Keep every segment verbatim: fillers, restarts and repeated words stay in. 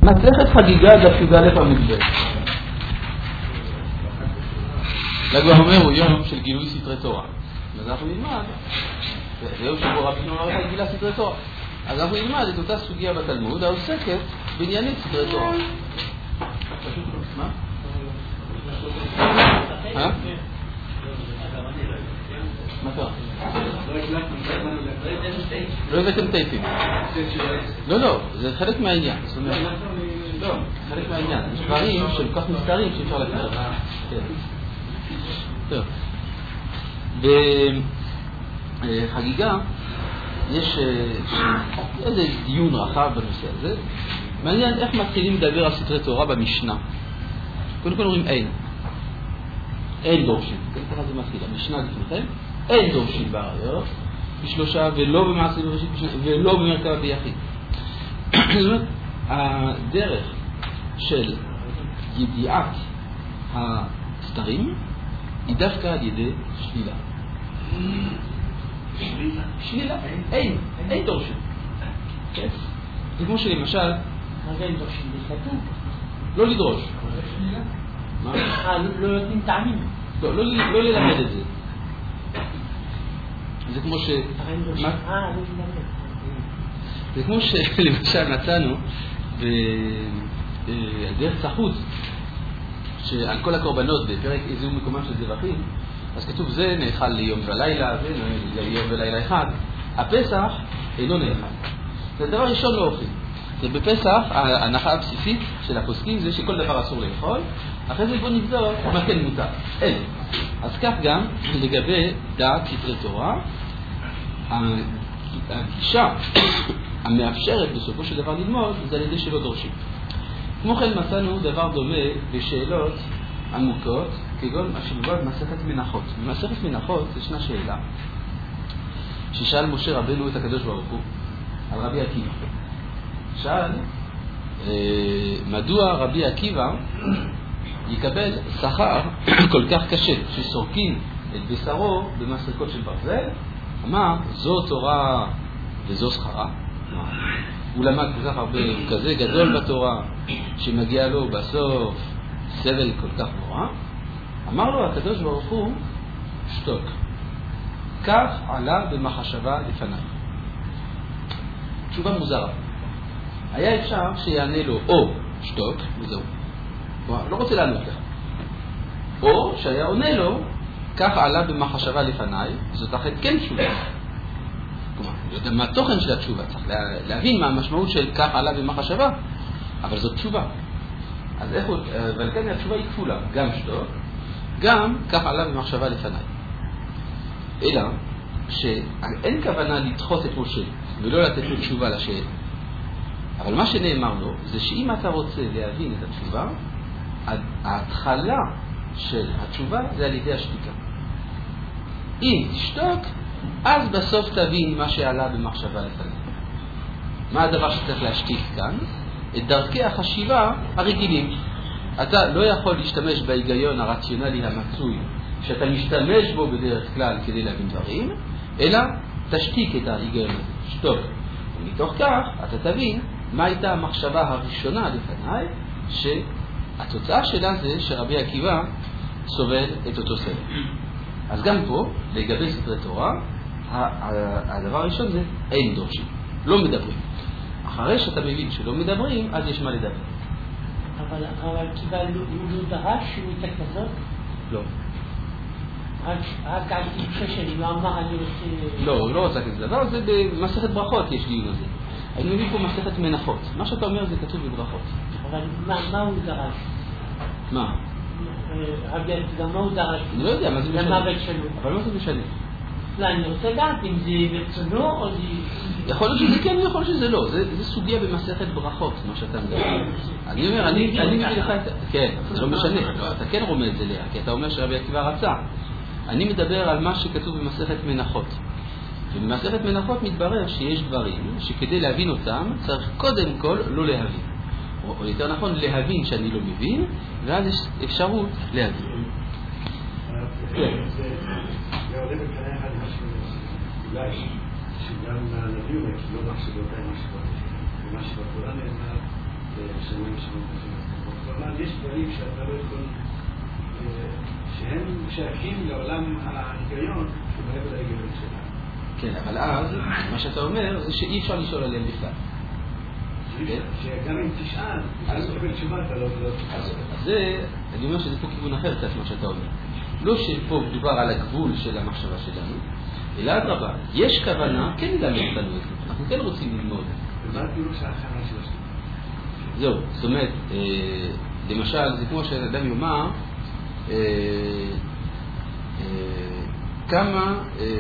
מסכת חגיגה דף י"א עמוד ב'. ל"ג בעומר הוא יום של גילוי סתרי תורה. אז אנחנו נלמד, זהו שבו רבי שמעון בר יוחאי גילה סתרי תורה. אז אנחנו נלמד את אותה סוגיה בתלמוד העוסקת בעניינית סתרי תורה. מה? אה? מה קרה? לא הבאתם טייפים. לא, לא, זה חלק מהעניין. לא, חלק מהעניין. יש דברים שהם כך מסתרים שאפשר לקרוא. טוב. בחגיגה יש איזה דיון רחב בנושא הזה. מעניין איך מתחילים לדבר על סתרי תורה במשנה. קודם כל אומרים אין. אין דורשים. ככה זה מתחיל. המשנה לפניכם. אין דורשים בעריות בשלושה ולא במעשה בראשית ולא במרכבה ביחיד. הדרך של ידיעת הסתרים היא דווקא על ידי שלילה. שלילה? אין. אין דורשים. זה כמו שלמשל מה זה אין דורשים? זה כתוב? לא לדרוש. מה? לא יודעים טעמים? לא ללמד את זה. זה כמו ש... זה כמו שלמשל מצאנו בדרך צחוץ שעל כל הקורבנות בפרק איזו מקומם של זבחים, אז כתוב זה נאכל ליום ולילה, זה ליום ולילה אחד. הפסח אינו נאכל. זה דבר ראשון לא אוכל. ובפסח ההנחה הבסיסית של הפוסקים זה שכל דבר אסור לאכול. אחרי זה בוא נבדוק מה כן מותר. אין. אז כך גם לגבי דעת סתרי תורה, הגישה המאפשרת בסופו של דבר ללמוד זה על ידי שלא דורשים. כמו כן מצאנו דבר דומה בשאלות עמוקות, כגון השאלות מסכת מנחות. במסכת מנחות ישנה שאלה ששאל משה רבנו את הקדוש ברוך הוא על רבי עקיבא. שאל מדוע רבי עקיבא יקבל שכר כל כך קשה שסורקים את בשרו במסרקות של ברזל. אמר זו תורה וזו שכרה. הוא למד כל כך הרבה, הוא כזה גדול בתורה שמגיע לו בסוף סבל כל כך נורא. אמר לו הקדוש ברוך הוא שתוק, כך עלה במחשבה לפניי. תשובה מוזרה. היה אפשר שיענה לו או שתוק וזהו, לא רוצה לענות לך, או שהיה עונה לו כך עלה במחשבה לפניי, זאת אחת כן תשובה. כלומר, אני יודע מה התוכן של התשובה, צריך להבין מה המשמעות של כך עלה במחשבה, אבל זאת תשובה. אז איך הוא, אבל כאן התשובה היא כפולה, גם שתוק, גם כך עלה במחשבה לפניי. אלא שאין כוונה לדחות את משה ולא לתת לו תשובה לשאלה. אבל מה שנאמר לו זה שאם אתה רוצה להבין את התשובה, ההתחלה של התשובה זה על ידי השתיקה. אם תשתוק, אז בסוף תבין מה שעלה במחשבה לפניך. מה הדבר שצריך להשתיק כאן? את דרכי החשיבה הרגילים. אתה לא יכול להשתמש בהיגיון הרציונלי המצוי שאתה משתמש בו בדרך כלל כדי להבין דברים, אלא תשתיק את ההיגיון הזה, שתוק. ומתוך כך אתה תבין מה הייתה המחשבה הראשונה לפניי, שהתוצאה שלה זה שרבי עקיבא סובל את אותו סבל. אז גם פה, לגבי סתרי תורה, הדבר הראשון זה אין דורשים, לא מדברים. אחרי שאתה מבין שלא מדברים, אז יש מה לדבר. אבל רבי עקיבא הוא לא דרש שהוא הייתה כזאת? לא. רק על תמשה שלי, לא אמר אני רוצה... לא, הוא לא רוצה כזה דבר, זה במסכת ברכות יש דיון הזה. אני מביא פה מסכת מנחות. מה שאתה אומר זה כתוב בברכות. אבל מה הוא דרש? מה? רבי עקיבא, מה הוא דרש? אני לא יודע, מה זה משנה? למוות שלו. אבל מה זה משנה? לא, אני רוצה לדעת אם זה ברצונו או זה... יכול להיות שזה כן ויכול להיות שזה לא. זה סוגיה במסכת ברכות, מה שאתה מדבר. אני אומר, אני מביא לך את... כן, זה לא משנה. אתה כן רומז אליה, כי אתה אומר שרבי עקיבא רצה. אני מדבר על מה שכתוב במסכת מנחות. ובמסכת מנחות מתברר שיש דברים שכדי להבין אותם צריך קודם כל לא להבין. או יותר נכון להבין שאני לא מבין, ואז יש אפשרות להבין. כן. זה עולה בקנה אחד מה שאולי שגם הנביא אומר כי לא מחשבותיי מחשבות ומה שבתורה נאמר שרואים שם. כלומר, יש דברים שאתה לא יכול, שהם שייכים לעולם ההיגיון, שהוא מעבר להיגיון שלנו. כן, אבל אז, מה שאתה אומר, זה שאי אפשר לשאול עליהם בכלל. שגם אם תשאל, אז תקבל תשובה, אתה לא תשאל. אז זה, אני אומר שזה פה כיוון אחר קצת מה שאתה אומר. לא שפה מדובר על הגבול של המחשבה שלנו, אלא אדרבה, יש כוונה, כן ללמד לנו את זה. אנחנו כן רוצים ללמוד. ומה הפירוש ההכנה של השני? זהו, זאת אומרת, למשל, זה כמו שאדם יאמר, כמה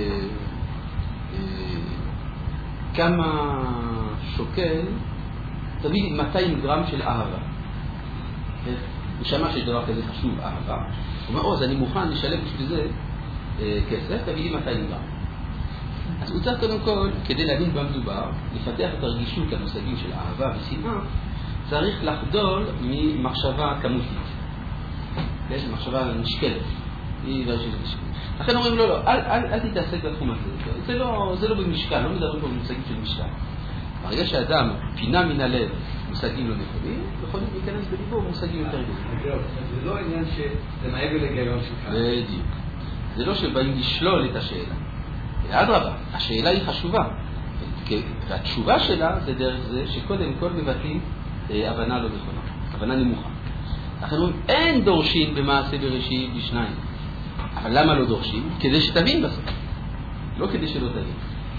כמה שוקל תביא מאתיים גרם של אהבה. הוא שמע שיש דבר כזה חשוב, אהבה. הוא אומר, או, אז אני מוכן לשלם בשביל זה כסף, תביא לי מאתיים גרם. אז הוא צריך קודם כל, כדי להבין במה מדובר, לפתח את הרגישות למושגים של אהבה ושנאה, צריך לחדול ממחשבה כמותית. יש מחשבה נשקלת. היא לא שזה נשקלת. לכן אומרים לו, לא, אל, אל, אל תתעסק בתחום הזה. זה לא, זה לא במשקל, לא מדברים פה במושגים של משקל. ברגע שאדם פינה מן הלב מושגים לא נכונים, יכולים להיכנס בליבו מושגים יותר גדולים. זה לא עניין שזה מעבר להיגיון שלך. בדיוק. זה לא שבאים לשלול את השאלה. אדרבה, השאלה היא חשובה. והתשובה שלה זה דרך זה שקודם כל מבטאים הבנה לא נכונה, הבנה נמוכה. לכן אומרים, אין דורשים במעשה בראשית בשניים. אבל למה לא דורשים? כדי שתבין בסוף. לא כדי שלא תבין.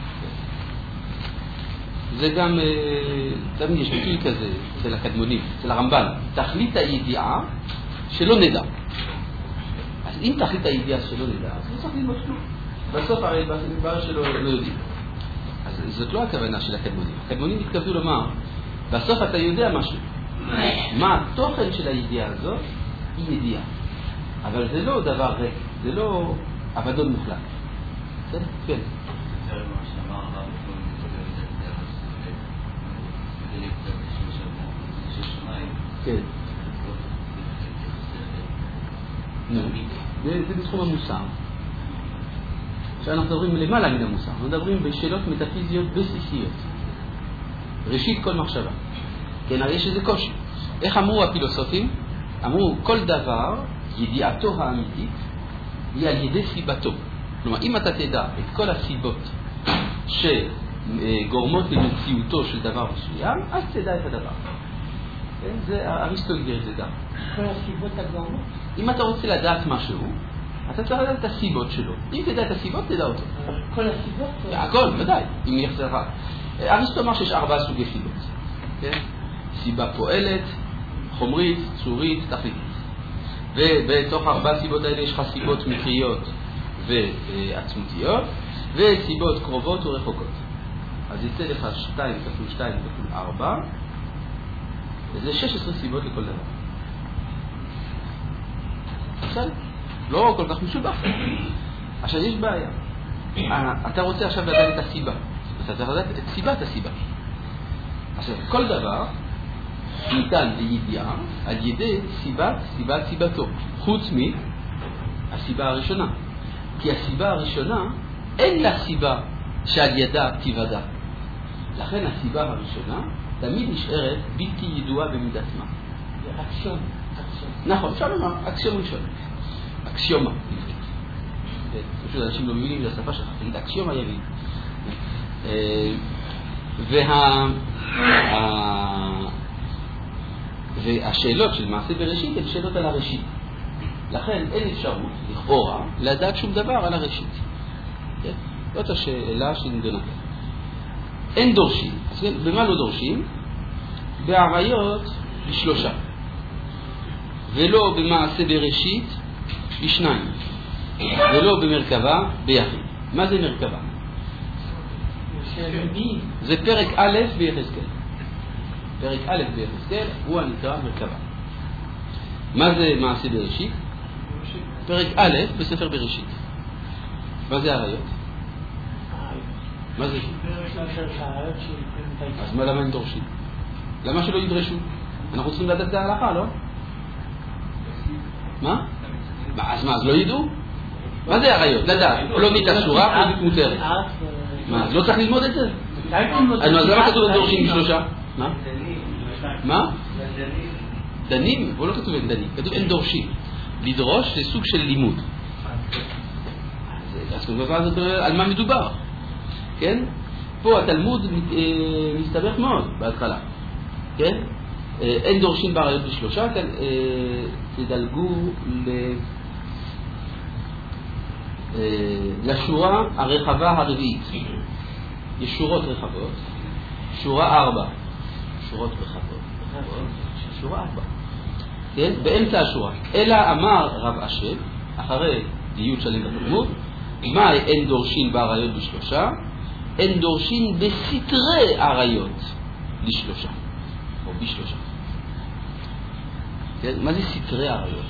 זה גם, תמיד יש ביטוי כזה אצל הקדמונים, אצל הרמב"ן, תכלית הידיעה שלא נדע. אז אם תכלית הידיעה שלא נדע, אז לא צריך ללמוד כלום. בסוף הרי דבר שלא לא יודעים. אז זאת לא הכוונה של הקדמונים. הקדמונים התכוונו לומר, בסוף אתה יודע משהו. מה התוכן של הידיעה הזאת? היא ידיעה. אבל זה לא דבר ריק, זה לא אבדון מוחלט. בסדר? כן. כן. זה בתחום המוסר. עכשיו אנחנו מדברים למעלה מן המוסר. אנחנו מדברים בשאלות מטאפיזיות בסיסיות. ראשית כל מחשבה. כן, הרי יש איזה קושי. איך אמרו הפילוסופים? אמרו, כל דבר, ידיעתו האמיתית, היא על ידי סיבתו. כלומר, אם אתה תדע את כל הסיבות שגורמות למציאותו של דבר מסוים, אז תדע את הדבר. כן? זה אריסטו הגדיר את זה גם. כל הסיבות הגורמות? אם אתה רוצה לדעת משהו, אתה צריך לדעת את הסיבות שלו. אם תדע את הסיבות, תדע אותו. כל הסיבות? הכל, ודאי, אם יחזר. אריסטו אמר שיש ארבעה סוגי סיבות. כן? סיבה פועלת, חומרית, צורית, תכליתית. ובתוך ארבע סיבות האלה יש לך סיבות מקריות ועצמותיות, וסיבות קרובות ורחוקות. אז יצא לך שתיים כפול שתיים כפול ארבע, וזה שש עשרה סיבות לכל דבר. בסדר? לא כל כך משובח. עכשיו יש בעיה. אתה רוצה עכשיו לדעת את הסיבה. אתה צריך לדעת את סיבת הסיבה. עכשיו, כל דבר ניתן לידיעה על ידי סיבת סיבת סיבתו, חוץ מהסיבה הראשונה. כי הסיבה הראשונה אין לה סיבה שעל ידה תיוודע. לכן הסיבה הראשונה תמיד נשארת בלתי ידועה במידת מה. זה אקסיום. נכון, אפשר לומר, אקסיום ראשון. אקסיומה. פשוט אנשים לא מבינים, זה השפה שלך, תגיד אקסיומה יבין. וה... והשאלות של מעשה בראשית הן שאלות על הראשית. לכן אין אפשרות, לכאורה, לדעת שום דבר על הראשית. זאת השאלה שנדונה. אין דורשים. אז במה לא דורשים? בעריות בשלושה. ולא במעשה בראשית בשניים. ולא במרכבה ביחיד. מה זה מרכבה? זה פרק א' ביחזקאל. פרק א' ביחזקאל הוא הנקרא מרכבה. מה זה מעשה בראשית? פרק א' בספר בראשית. מה זה עריות? מה זה? אז מה למה הם דורשים? למה שלא ידרשו? אנחנו צריכים לדעת את ההלכה, לא? מה? אז מה, אז לא ידעו? מה זה עריות? לדעת, פלונית אסורה, פלונית מותרת. מה, אז לא צריך ללמוד את זה? אז למה כתוב דורשים בשלושה? מה? מה? דנים? בוא לא כתוב אין דנים, כתוב אין דורשים. לדרוש זה סוג של לימוד. אז על מה מדובר? כן? פה התלמוד מסתבך מאוד בהתחלה. כן? אין דורשים בעריות בשלושה, תדלגו לשורה הרחבה הרביעית. יש שורות רחבות. שורה ארבע. שורות רחבות. שורה ארבע. כן? באמצע השורה. אלא אמר רב אשר, אחרי דיון שלם בתלמוד, מה אין דורשים בעריות בשלושה? אין דורשים בסתרי עריות לשלושה. או בשלושה. כן? מה זה סתרי עריות?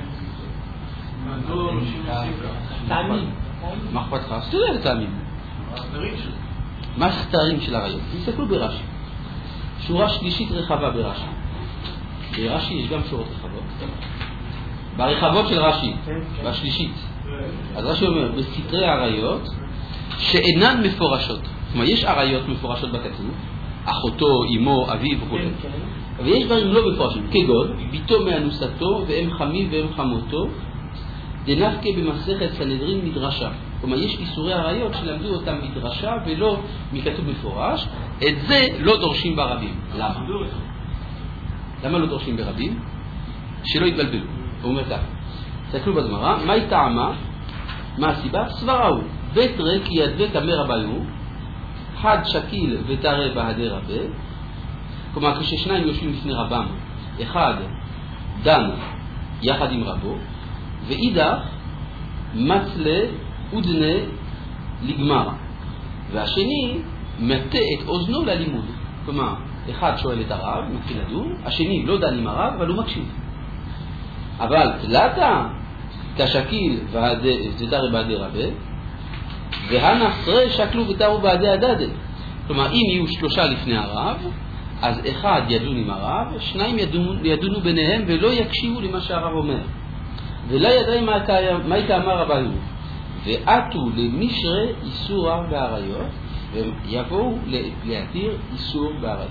טעמים. מה אכפת לך? סתרי על טעמים. מה הסתרים של עריות? תסתכלו ברש"י. שורה שלישית רחבה ברש"י. ברש"י יש גם שורות רחבות. ברחבות של רש"י, בשלישית. אז רש"י אומר, בסתרי עריות שאינן מפורשות. זאת אומרת, יש עריות מפורשות בכתוב, אחותו, אמו, אביו וכו'. ויש דברים לא מפורשים, כגון, ביתו מאנוסתו ואם חמיו ואם חמותו, דנפקה במסכת סנהדרין מדרשה. כלומר, יש איסורי עריות שלמדו אותם מדרשה ולא מכתוב מפורש. את זה לא דורשים ברבים. למה? למה לא דורשים ברבים? שלא יתבלבלו. הוא אומר כך, תסתכלו בגמרא, מה היא טעמה? מה הסיבה? סברה הוא, בית רי כי ידבק אמר רבינו, חד שקיל ותרא בהדי רבה. כלומר, כששניים יושבים לפני רבם, אחד דן יחד עם רבו, ואידך מצלה ודנה לגמרא, והשני מטה את אוזנו ללימוד. כלומר, אחד שואל את הרב, מתחיל לדון, השני לא דן עם הרב, אבל הוא מקשיב. אבל תלתה כשקיל ותרא בהדי רבה, והנסרה שקלו ותרו בהדי הדדה. כלומר, אם יהיו שלושה לפני הרב, אז אחד ידון עם הרב, שניים ידונו, ידונו ביניהם ולא יקשיבו למה שהרב אומר. ולא ידעי מה הייתה אמר רבינו. ועתו למשרה איסורה בעריות, ויבואו להתיר איסור בעריות.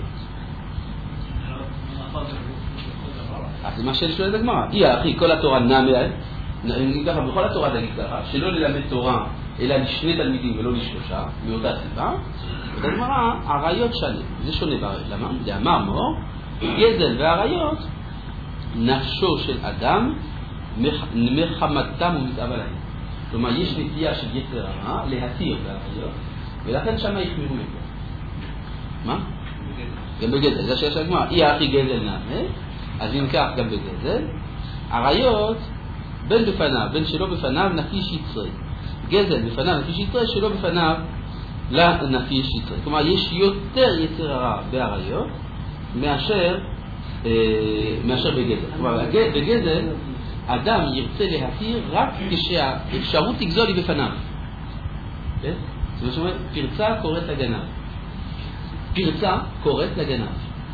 אז זה מה שאני שואל את הגמרא. אי אחי, כל התורה נמי, ככה בכל התורה דגיד ככה, שלא ללמד תורה אלא לשני תלמידים ולא לשלושה, מאותה סיבה. את הגמרא, עריות שונה. זה שונה בעריות. למה? לאמר מור, גזל ועריות, נפשו של אדם מחמתם ומתאבה להם. כלומר, יש נטייה של יצר הרע להתיר בעריות, ולכן שמה יחמירו יותר. מה? גם בגזל. זה שיש הגמרא, אי אחי גזל נמי, אז אם כך גם בגזל, עריות בין בפניו, בין שלא בפניו נפיש יצרי. גזל בפניו נפיש יצרי, שלא בפניו לא נפיש יצרי. כלומר, יש יותר יצר הרע בעריות מאשר, אה, מאשר בגזל. כלומר, בגזל אדם ירצה להתיר רק כשהאפשרות תגזול היא בפניו. כן? זאת אומרת, פרצה קוראת לגנב. פרצה קוראת לגנב.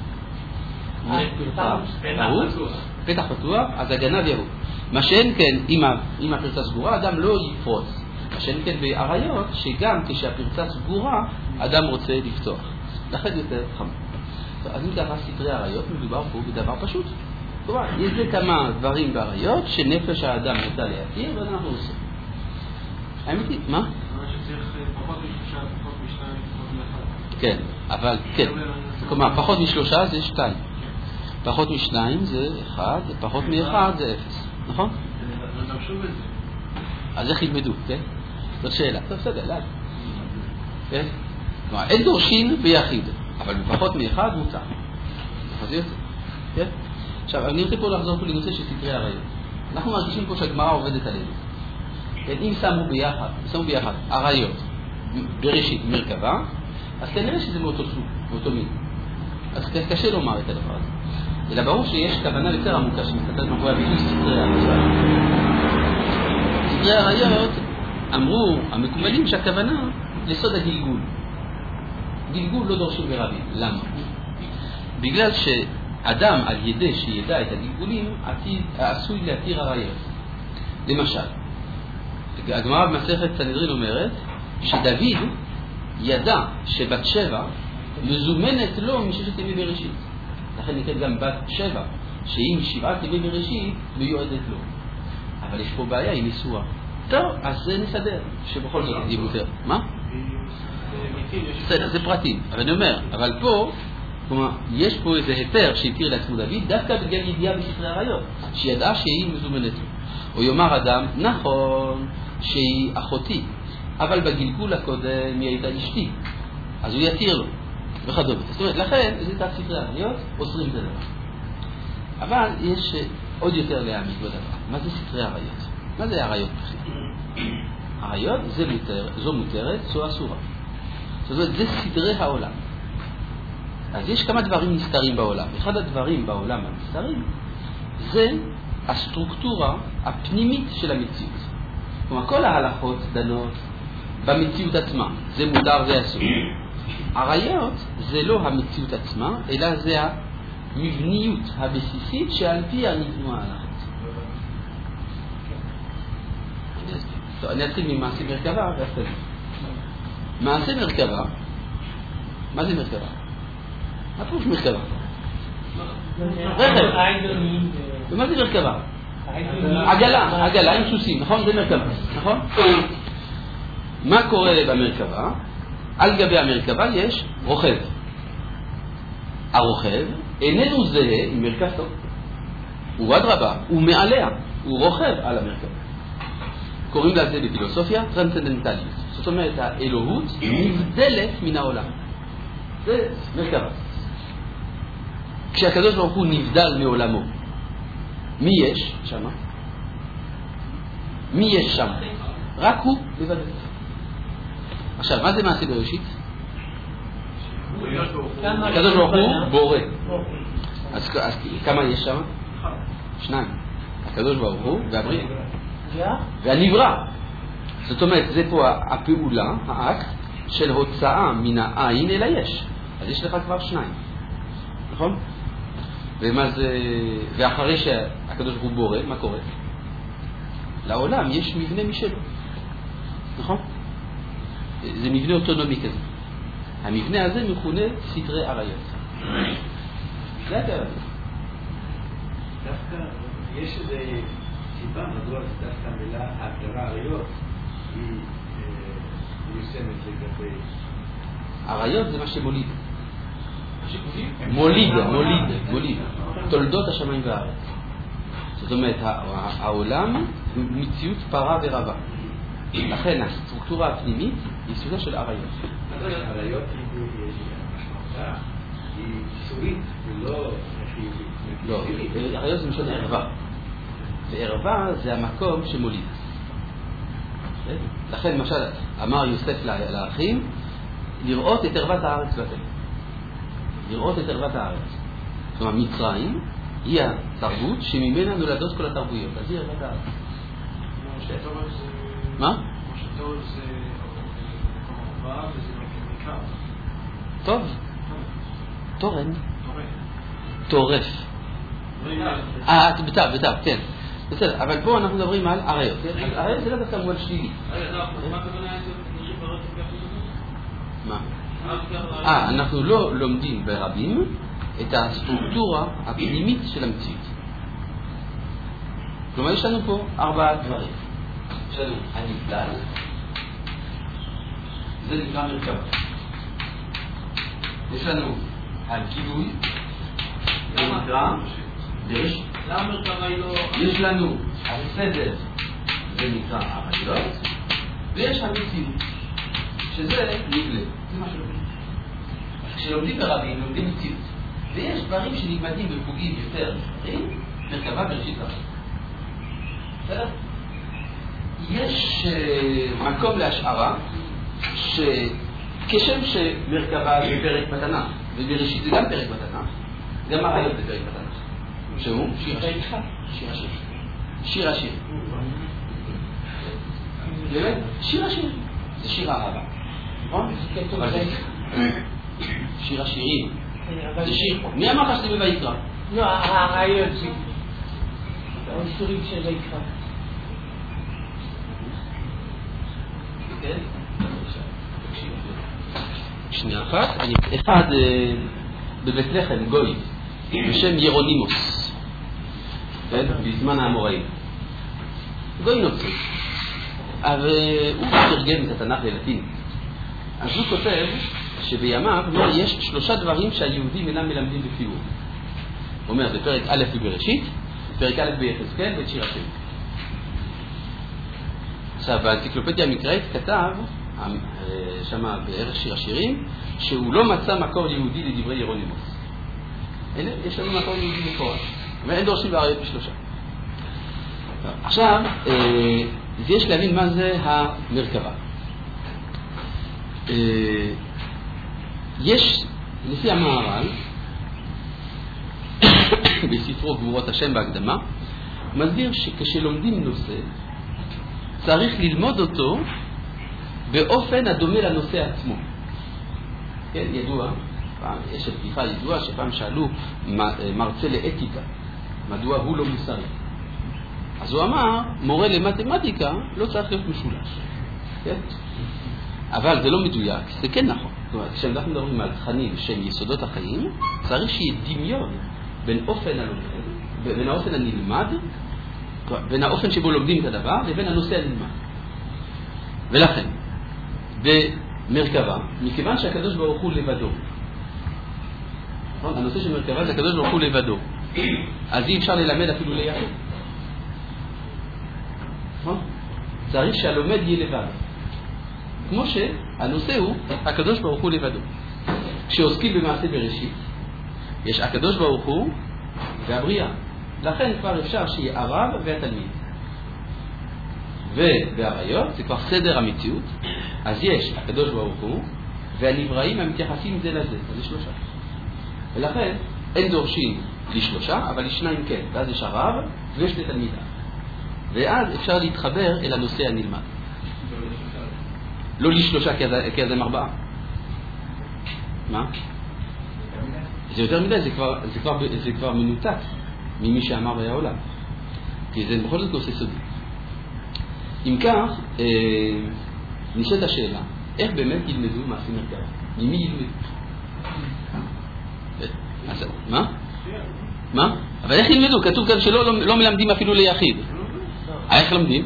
פתח פתוח, אז הגנב יבוא. מה שאין כן, אם הפרצה סגורה, אדם לא יפרוץ. מה שאין כן בעריות, שגם כשהפרצה סגורה, אדם רוצה לפתוח. לכן יותר חמור. אז אם ככה סתרי עריות, מדובר פה בדבר פשוט. כלומר, יש לי כמה דברים בעריות, שנפש האדם נוטה להתיר, ואז אנחנו עושים. האמת היא, מה? שצריך פחות משלושה, פחות משניים, פחות מאחד. כן, אבל, כן. כלומר, פחות משלושה זה שתיים. פחות משניים זה אחד, פחות מאחד זה אפס. נכון? אז איך ילמדו, כן? זאת שאלה. טוב, בסדר, לאט. כן? כלומר, אין דורשים ביחיד, אבל בפחות מאחד מותר. אז יוצא. כן? עכשיו, אני רוצה פה לחזור פה לנושא של סתרי עריות. אנחנו מרגישים פה שהגמרא עובדת עלינו. כן? אם שמו ביחד, שמו ביחד עריות, בראשית, מרכבה, אז כנראה שזה מאותו סוג, מאותו מין. אז קשה לומר את הדבר הזה. אלא ברור שיש כוונה יותר עמוקה שמסתתרת מאחורי הביטוי סתרי עריות. סתרי עריות אמרו המקובלים שהכוונה לסוד הגלגול. גלגול לא דורשים ברבים. למה? בגלל שאדם על ידי שידע את הגלגולים עשוי להתיר עריות. למשל, הגמרא במסכת סנהדרין אומרת שדוד ידע שבת שבע מזומנת לו מששת ימי בראשית. לכן נקראת גם בת שבע, שאם שבעת ימי בראשית מיועדת לו. אבל יש פה בעיה עם ניסוח. טוב, אז זה נסדר, שבכל זאת יהיה מותר. מה? בסדר, זה פרטים. אבל אני אומר, אבל פה, כלומר, יש פה איזה היתר שהתיר לעצמו דוד, דווקא בגלל ידיעה בספרי הראיות, שידעה שהיא מזומנת לו. או יאמר אדם, נכון שהיא אחותי, אבל בגלגול הקודם היא הייתה אשתי, אז הוא יתיר לו, וכדומה. זאת אומרת, לכן, זה תת ספרי הראיות, אוסרים את הדבר. אבל יש עוד יותר להעמיד בדבר. מה זה ספרי הראיות? מה זה הראיות? הראיות זה מותר, זו מותרת, זו אסורה. זאת אומרת, זה סדרי העולם. אז יש כמה דברים נסתרים בעולם. אחד הדברים בעולם הנסתרים זה הסטרוקטורה הפנימית של המציאות. כלומר, כל ההלכות דנות במציאות עצמה. זה מותר, זה אסור. הראיות זה לא המציאות עצמה, אלא זה המבניות הבסיסית שעל פיה נבנו ההלכות. טוב, אני אתחיל ממעשה מרכבה, ואז תגיד. מעשה מרכבה, מה זה מרכבה? מה פירוש מרכבה? רכב. ומה זה מרכבה? עגלה, עגלה עם סוסים, נכון? זה מרכבה, נכון? מה קורה במרכבה? על גבי המרכבה יש רוכב. הרוכב איננו זהה עם מרכבתו. הוא אדרבה, הוא מעליה, הוא רוכב על המרכבה. קוראים לזה בפילוסופיה טרנסצנדנטליות. זאת אומרת, האלוהות נבדלת מן העולם. זה מרכבה. כשהקדוש ברוך הוא נבדל מעולמו, מי יש שם? מי יש שם? רק הוא לבד. עכשיו, מה זה מעשה בראשית? הקדוש ברוך הוא בורא. אז כמה יש שם? שניים. הקדוש ברוך הוא והבריא. והנברא. זאת אומרת, זה פה הפעולה, האקט של הוצאה מן העין אל היש. אז יש לך כבר שניים. נכון? ומה זה... ואחרי שהקדוש ברוך הוא בורא, מה קורה? לעולם יש מבנה משלו. נכון? זה מבנה אוטונומי כזה. המבנה הזה מכונה סדרי עריות. זה הכלל. דווקא יש איזה סיבה מדוע דווקא המילה הגדרה עריות היא מיושמת לגבי... עריות זה מה שמוליד. מוליד, מוליד, מוליד. תולדות השמיים והארץ. זאת אומרת, העולם הוא מציאות פרה ורבה. לכן הסטרוקטורה הפנימית היא סוגה של עריות. עריות היא משמעותה, היא איסורית ולא חיובית. לא, עריות זה משל ערווה. וערווה זה המקום שמוליד. לכן למשל אמר יוסף לאחים, לראות את ערוות הארץ לכם. לראות את ערוות הארץ. זאת אומרת, מצרים היא התרבות שממנה נולדות כל התרבויות. אז היא ערוות הארץ. מה? שטוב זה מקום ערווה וזה לא כמיקר. טוב. תורן. טורף. אה, בתו, בתו, כן. בסדר, אבל פה אנחנו מדברים על עריות. עריות זה לא דווקא מובן שלילי. מה? אה, אנחנו לא לומדים ברבים את הסטרוקטורה הפנימית של המציאות. כלומר, יש לנו פה ארבעה דברים. יש לנו הנבדל, זה נקרא מרכבה. יש לנו הגילוי, זה נקרא בראשית. למה מרכבה היא לא... יש לנו הסדר, זה נקרא עריות, ויש המציאות, שזה נגלה. זה מה שלומדים. כשלומדים ברבים, לומדים מציאות. ויש דברים שנלמדים בפוגעים יותר נפרים, מרכבה בראשית רבים. בסדר? יש uh, מקום להשערה שכשם שמרכבה זה פרק בתנ"ך, ובראשית זה גם פרק בתנ"ך, גם עריות זה פרק בתנ"ך. שהוא? שיר השיר. שיר השיר. שיר השיר. באמת? שיר השיר. זה שיר האהבה. נכון? שיר השירים. זה שיר. מי אמר לך שזה בויקרא? לא, העריות זה. האיסורים של ויקרא. שנייה אחת, אחד בבית לחם גוי בשם ירונימוס, כן? בזמן האמוראים. גוי נוצרי. אבל הוא תרגם את התנ"ך ללטינית. אז הוא כותב שבימיו יש שלושה דברים שהיהודים אינם מלמדים בפיור. הוא אומר בפרק א' בבראשית, בפרק א' ביחזקאל ואת שיר השם. עכשיו, באנציקלופדיה המקראית כתב, שמה בערך שיר השירים, שהוא לא מצא מקור יהודי לדברי ירונימוס. הנה, יש לנו מקור יהודי מפורש. ואין דורשים בעריות בשלושה. עכשיו, יש להבין מה זה המרכבה. יש, לפי המהר"ל, בספרו גבורות השם בהקדמה, מסביר שכשלומדים נושא, צריך ללמוד אותו באופן הדומה לנושא עצמו. כן, ידוע, יש בדיחה ידועה שפעם שאלו מרצה לאתיקה, מדוע הוא לא מוסרי. אז הוא אמר, מורה למתמטיקה לא צריך להיות משולש. כן? אבל זה לא מדויק, זה כן נכון. זאת אומרת, כשאנחנו מדברים על תכנים של יסודות החיים, צריך שיהיה דמיון בין אופן הלומד, בין האופן הנלמד, בין האופן שבו לומדים את הדבר, לבין הנושא הנלמד. ולכן, במרכבה, מכיוון שהקדוש ברוך הוא לבדו, הנושא של מרכבה זה הקדוש ברוך הוא לבדו, אז אי אפשר ללמד אפילו ליחיד. צריך שהלומד יהיה לבד. כמו שהנושא הוא הקדוש ברוך הוא לבדו. כשעוסקים במעשה בראשית, יש הקדוש ברוך הוא והבריאה. לכן כבר אפשר שיהיה הרב והתלמיד. ובעריות זה כבר סדר המציאות. אז יש הקדוש ברוך הוא והנבראים המתייחסים זה לזה. אז יש שלושה. ולכן אין דורשים לשלושה, אבל לשניים כן. ואז יש הרב ויש לתלמידה. ואז אפשר להתחבר אל הנושא הנלמד. לא לשלושה כי אז הם ארבעה. מה? זה יותר מדי, זה כבר, זה כבר, זה כבר מנותק ממי שאמר והיה עולם. כי זה בכל זאת נושא סודי. אם כך, אה, נשאלת השאלה, איך באמת ילמדו מעשים מרכבה? ממי ילמדו? אז, מה? מה? אבל איך ילמדו? כתוב כאן שלא לא, לא מלמדים אפילו ליחיד. איך לומדים?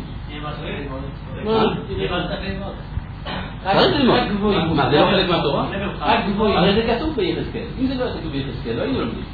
צריך ללמוד. מה, זה לא חלק מהתורה? הרי זה כתוב ביחזקאל. אם זה לא כתוב ביחזקאל, לא היינו לומדים.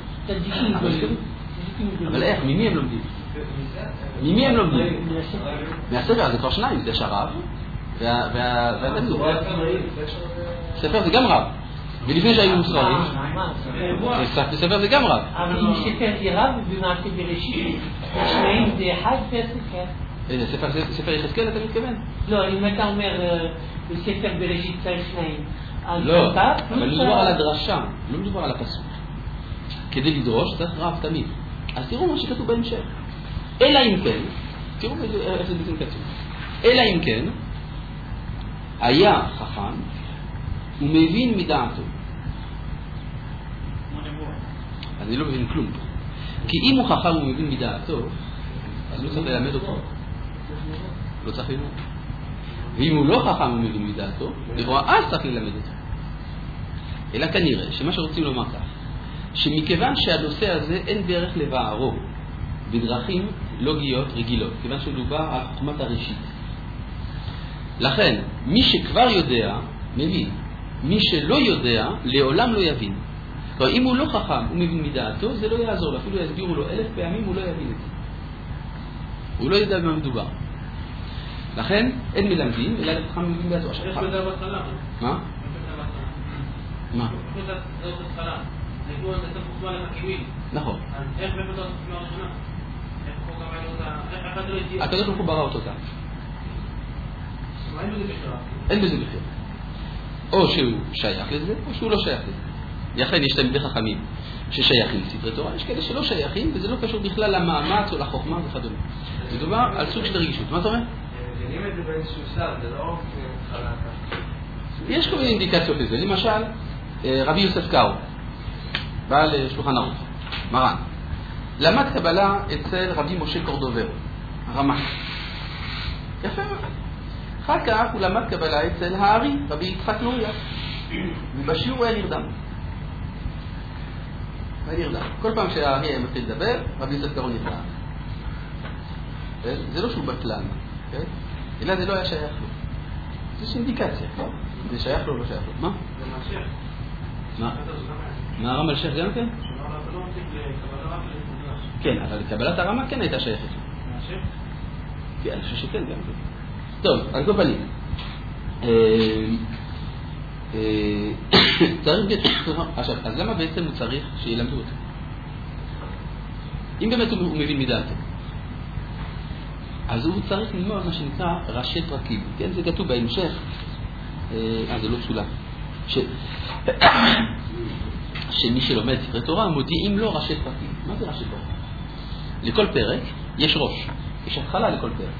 אבל איך? ממי הם לומדים? ממי הם לומדים? מהספר, זה כבר שניים, זה שהרב והתלמיד. ספר זה גם רב. ולפני שהיו מוסררים, ספר זה גם רב. אבל אם ספר זה רב במעשה בראשית, השניים זה אחד והספר. ספר יחזקאל אתה מתכוון? לא, אם אתה אומר בספר בראשית צריך שניים. לא, אבל מדובר על הדרשה, לא מדובר על הפסוק. כדי לדרוש צריך רב תמיד. אז תראו מה שכתוב בהמשך. אלא אם כן, תראו איך זה בעצם כתוב. אלא אם כן, היה חכם ומבין מדעתו. אז אני לא מבין כלום פה. כי אם הוא חכם ומבין מדעתו, אז לא צריך ללמד אותו. לא צריך ללמוד. ואם הוא לא חכם ומבין מדעתו, לכאורה אז צריך ללמד אותו. אלא כנראה שמה שרוצים לומר כך, שמכיוון שהנושא הזה אין דרך לבערו בדרכים לוגיות רגילות, כיוון שמדובר על חוכמת הראשית. לכן, מי שכבר יודע, מבין. מי שלא יודע, לעולם לא יבין. כלומר, אם הוא לא חכם ומבין מדעתו, זה לא יעזור. אפילו יסבירו לו אלף פעמים, הוא לא יבין את זה. הוא לא יודע במה מדובר. לכן, אין מלמדים, אלא לחכם ומבין מדעתו. איך בזה בהתחלה? מה? מה? איך בזה בהתחלה? נגדו את זה חוכמה לחכימים. נכון. אז איך בזה חוכמה ראשונה? איך חוכמה ראשונה? איך אתה לא הגיע? הקדוש ברוך הוא ברא אותו כאן. מה אין בזה בכלל? אין בזה בכלל. או שהוא שייך לזה, או שהוא לא שייך לזה. לכן יש תלמידי חכמים ששייכים לספרי תורה, יש כאלה שלא שייכים, וזה לא קשור בכלל למאמץ או לחוכמה וכדומה. מדובר על סוג של רגישות. מה אתה אומר? מבינים את זה באיזשהו שלב, זה לא חלק. יש כל מיני אינדיקציות לזה. למשל, רבי יוסף קארו, בעל שולחן ערוך, מרן, למד קבלה אצל רבי משה קורדובר, הרמ"ח. יפה מאוד. אחר כך הוא למד קבלה אצל הארי, רבי יצחק לוריה, ובשיעור היה נרדם. אני נרדם. כל פעם שהארי מתחיל לדבר, רבי יוסף קארו נרדם. זה לא שהוא בטלן, אלא זה לא היה שייך לו. זה אינדיקציה, זה שייך לו או לא שייך לו. מה? זה מהשייך. מה? מה הרם על שייך גם כן? כן, אבל קבלת הרמה כן הייתה שייכת. מהשייך? כן, אני חושב שכן גם כן. טוב, על כל פנים. צריך... עכשיו, אז למה בעצם הוא צריך שילמדו אותו? אם באמת הוא מבין מדעתו, אז הוא צריך ללמוד מה שנקרא ראשי פרקים. כן, זה כתוב בהמשך. אה, זה לא צולם. ש... שמי שלומד ספרי תורה מודיעים לו ראשי פרקים. מה זה ראשי פרקים? לכל פרק יש ראש. יש התחלה לכל פרק.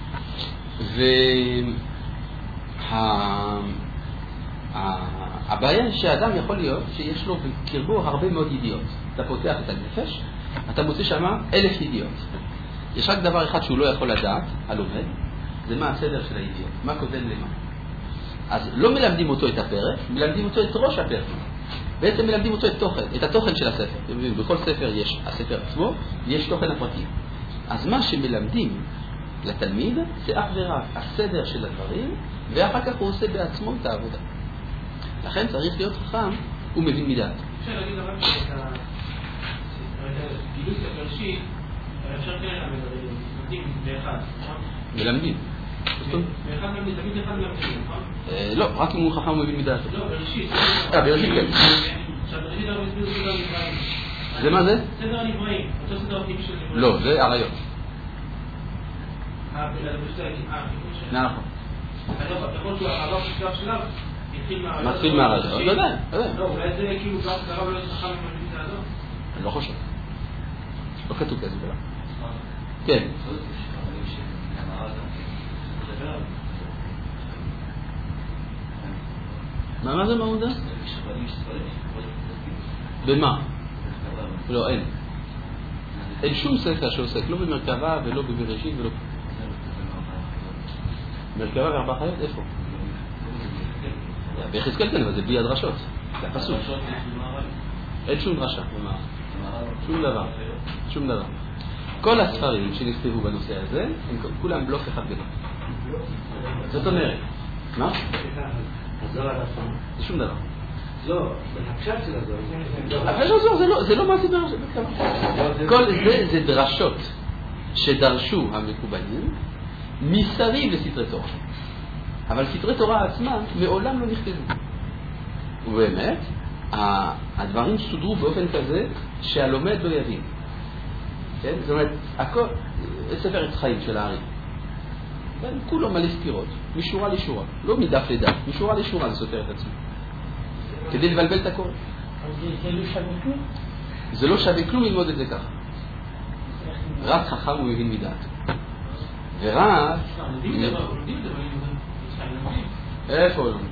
והבעיה וה... שהאדם יכול להיות שיש לו בקרבו הרבה מאוד ידיעות. אתה פותח את הנפש, אתה מוצא שמה אלף ידיעות. יש רק דבר אחד שהוא לא יכול לדעת, הלומד, זה מה הסדר של הידיעות, מה קודם למה. אז לא מלמדים אותו את הפרק, מלמדים אותו את ראש הפרק. בעצם מלמדים אותו את תוכן, את התוכן של הספר. בכל ספר יש הספר עצמו, יש תוכן הפרקים. אז מה שמלמדים לתלמיד זה אך ורק הסדר של הדברים, ואחר כך הוא עושה בעצמו את העבודה. לכן צריך להיות חכם ומבין מדעת. אפשר להגיד דבר שאת הגילוי הפרשי, אפשר כן ללמדים באחד, נכון? מלמדים. באחד מלמדים, תמיד אחד מלמדים, נכון? לא, רק אם הוא חכם ומבין מדעתו. לא, בראשית. אה, בראשית כן. עכשיו, בראשית אנחנו מסביר סדר הנבראים. זה מה זה? סדר הנבראים, אותו סדר הטבעי של נבראים. לא, זה עריות. אה, בראשית, אה, נכון. יכול שהוא החבר של שלב שלב, מתחיל מהרעיון, ודאי, ודאי. לא, אולי זה כאילו גם קרב ולא חכם ומבין את הזו? אני לא חושב. לא כתוב כזה דבר. כן. מה, מה זה מהודה? במה? לא, אין. אין שום ספר שעוסק, לא במרכבה ולא בבראשית ולא... מרכבה וארבע חיות, איפה? ביחזקאל כן, אבל זה בלי הדרשות. זה הפסוק. אין שום דרשה. שום דבר. שום דבר. כל הספרים שנכתבו בנושא הזה, הם כולם בלוף אחד גדול. זאת אומרת, מה? זה שום דבר. לא, בהקשר של הזו. אבל לא, זה לא מה זה דרשות. כל זה זה דרשות שדרשו המקובלים מסביב לסתרי תורה. אבל סתרי תורה עצמם מעולם לא נכתבו. ובאמת, הדברים סודרו באופן כזה שהלומד לא יבין. כן? זאת אומרת, הכל, ספר עץ חיים של הארי. כולו מלא סתירות, משורה לשורה. לא מדף לדף, משורה לשורה זה סותר את עצמו. כדי לבלבל את הכל. זה לא שווה כלום? זה לא שווה כלום ללמוד את זה ככה. רק חכם הוא מבין מדעת. ורק... איפה לא?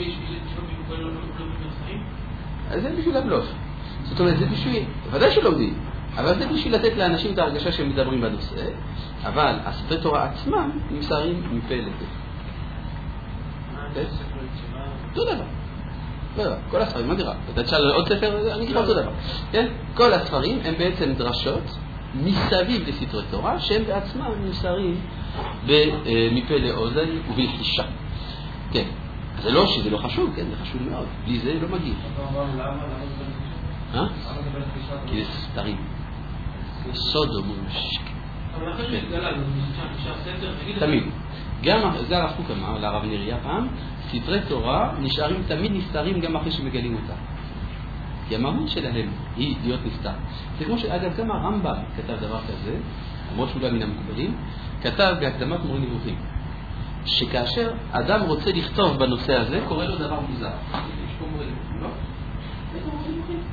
זה בשביל הבלוף. זאת אומרת, זה בשביל... ודאי שלומדים, אבל זה בשביל לתת לאנשים את ההרגשה שהם מדברים בנושא, אבל הספרי תורה עצמם נמסרים מפה לפה. אותו דבר. לא דבר. כל הספרים, מה נראה? אתה תשאל עוד ספר, אני אגיד אותו דבר. כל הספרים הם בעצם דרשות מסביב לספרי תורה, שהם בעצמם נמסרים מפה לאוזן ובלחישה. כן. זה לא שזה לא חשוב, כן, זה חשוב מאוד. בלי זה לא מגיע. אה? כי זה סתרים. סודו מושק. תמיד. גם, זה הרב קוק אמר, לרב נריה פעם, ספרי תורה נשארים תמיד נסתרים גם אחרי שמגלים אותה. כי המהות שלהם היא להיות נסתר. זה כמו שאגב, גם הרמב"ם כתב דבר כזה, למרות שהוא לא מן המקובלים, כתב בהקדמת מורה נבוכים. שכאשר אדם רוצה לכתוב בנושא הזה, קורא לו דבר מוזר. יש פה מורה נבוכים, לא? יש פה מורה נבוכים?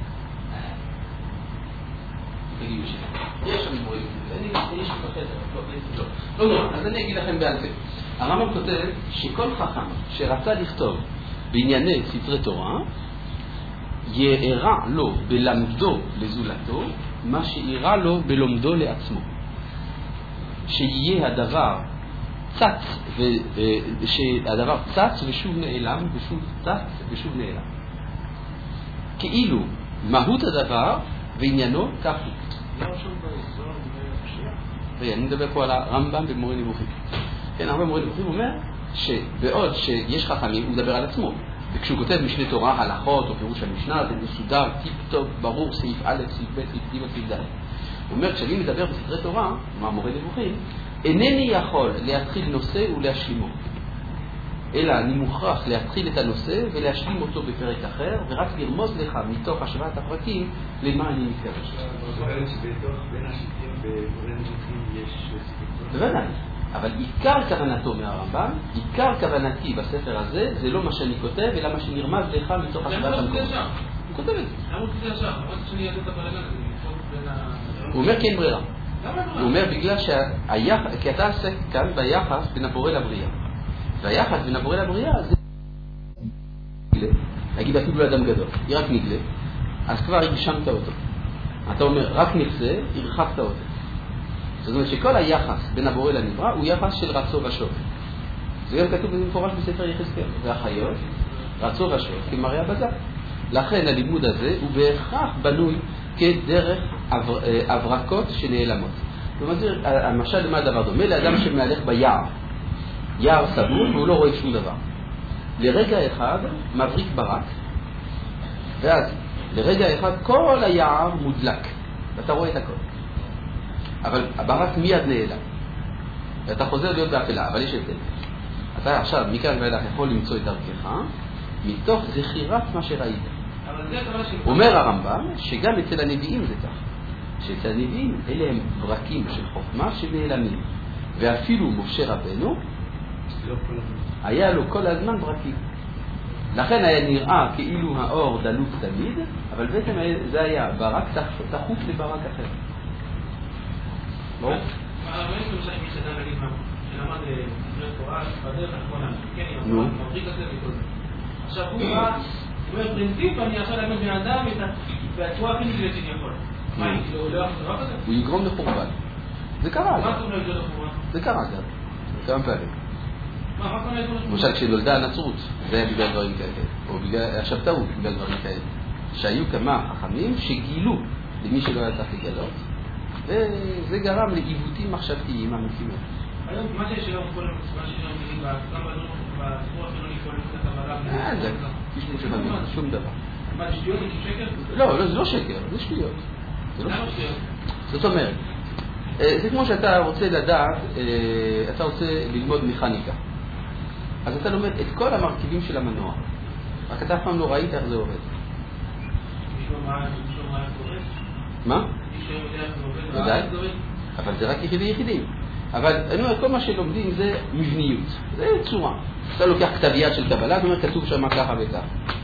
תגידו שלה. יש שם מורה נבוכים. יש פה חדר. לא, לא. אז אני אגיד לכם בעל פה. הרמב"ם כותב שכל חכם שרצה לכתוב בענייני ספרי תורה, יארע לו בלמדו לזולתו, מה שאירע לו בלומדו לעצמו. שיהיה הדבר צץ, שהדבר צץ ושוב נעלם, ושוב צץ ושוב נעלם. כאילו, מהות הדבר ועניינו כך הוא. למה שם באזור בפשיעה? אני מדבר פה על הרמב"ם במורה נבוכים. כן, הרמב"ם במורה נבוכים אומר שבעוד שיש חכמים, הוא מדבר על עצמו. וכשהוא כותב משנה תורה, הלכות או פירוש המשנה, זה מסודר, טיפ טוב, ברור, סעיף א', סעיף ב', סעיף ג', סעיף ד'. הוא אומר, כשאני מדבר בסתרי תורה, מה מורה נבוכים, אינני יכול להתחיל נושא ולהשלימו. אלא אני מוכרח להתחיל את הנושא ולהשלים אותו בפרק אחר, ורק לרמוז לך מתוך השוואת הפרקים למה אני מתכוון. זאת אומרת שבתוך בין השיטים במורה נבוכים יש ספקות? בוודאי. אבל עיקר כוונתו מהרמב"ם, עיקר כוונתי בספר הזה, זה לא מה שאני כותב, אלא מה שנרמז לך מתוך השוואת המקומות. הוא כותב את זה. למה הוא כותב שם? עוד שאני אעשה את הבלגן הזה. הוא אומר כי אין ברירה. הוא אומר בגלל שהיחס, כי אתה עסק כאן ביחס בין הבורא לבריאה. והיחס בין הבורא לבריאה זה נגלה. נגיד אפילו לאדם גדול, היא רק נגלה, אז כבר הגשמת אותו. אתה אומר, רק נחזה, הרחקת אותו. זאת אומרת שכל היחס בין הבורא לנברא הוא יחס של רצו ושוב. זה גם כתוב במפורש בספר יחזקאל. והחיות, רצו ושוב, כמראה הבזק. לכן הלימוד הזה הוא בהכרח בנוי כדרך עבר, עברקות שנעלמות. זאת אומרת, המשל למה הדבר דומה? לאדם שמהלך ביער. יער סגור והוא לא רואה שום דבר. לרגע אחד מבריק ברק, ואז לרגע אחד כל היער מודלק. ואתה רואה את הכל. אבל הברק מיד נעלם. ואתה חוזר להיות באפלה, אבל יש הבדל. אתה עכשיו מכאן ואילך יכול למצוא את דרכך, מתוך זכירת מה שראית. אומר הרמב"ם שגם אצל הנביאים זה כך. שאצל הנביאים אלה הם ברקים של חוכמה שנעלמים. ואפילו משה רבנו, היה לו כל הזמן ברקים. לכן היה נראה כאילו האור דלוק תמיד, אבל בעצם זה היה ברק תחוף לברק אחר. לא? אבל יש למשל מי שאתה נגיד מה, שלמד ספרי תורה, בדרך האחרונה, כן, עם המבריק הזה וכל זה. עכשיו הוא בא, הוא אומר, פרינציפ, אני עכשיו להגיד בן אדם והתשואה הכי נגלית שאני יכול. מה, הוא לא יכול דבר כזה? הוא יגרום לחורבן. זה קרה. מה אתה אומר לגרום לחורבן? זה קרה גם. זה כמה פעמים. מה, מה אתה אומר לגרום לחורבן? למשל, כשנולדה הנצרות, זה היה בגלל דברים כאלה. או בגלל השבתאות, בגלל דברים כאלה. שהיו כמה חכמים שגילו למי שלא היה צריך לגלות. וזה גרם לעיוותים מחשבתיים אמיתיים. היום, מה שיש היום כל המצווה שלנו נגיד, גם בסיפור החילוני כל את הקבלה... אה, זה תשמעו שבאמת, שום דבר. מה, זה שטויות? זה שקר? לא, זה לא שקר, זה שטויות. למה שטויות? זאת אומרת, זה כמו שאתה רוצה לדעת, אתה רוצה ללמוד מכניקה. אז אתה לומד את כל המרכיבים של המנוע. רק אתה אף פעם לא ראית איך זה עובד. מישהו מה זה עובד? מה? ודאי, אבל זה רק יחידי יחידים. אבל אני אומר, כל מה שלומדים זה מבניות, זה צורה. אתה לוקח כתב יד של קבלה, זאת אומרת, כתוב שם ככה וככה.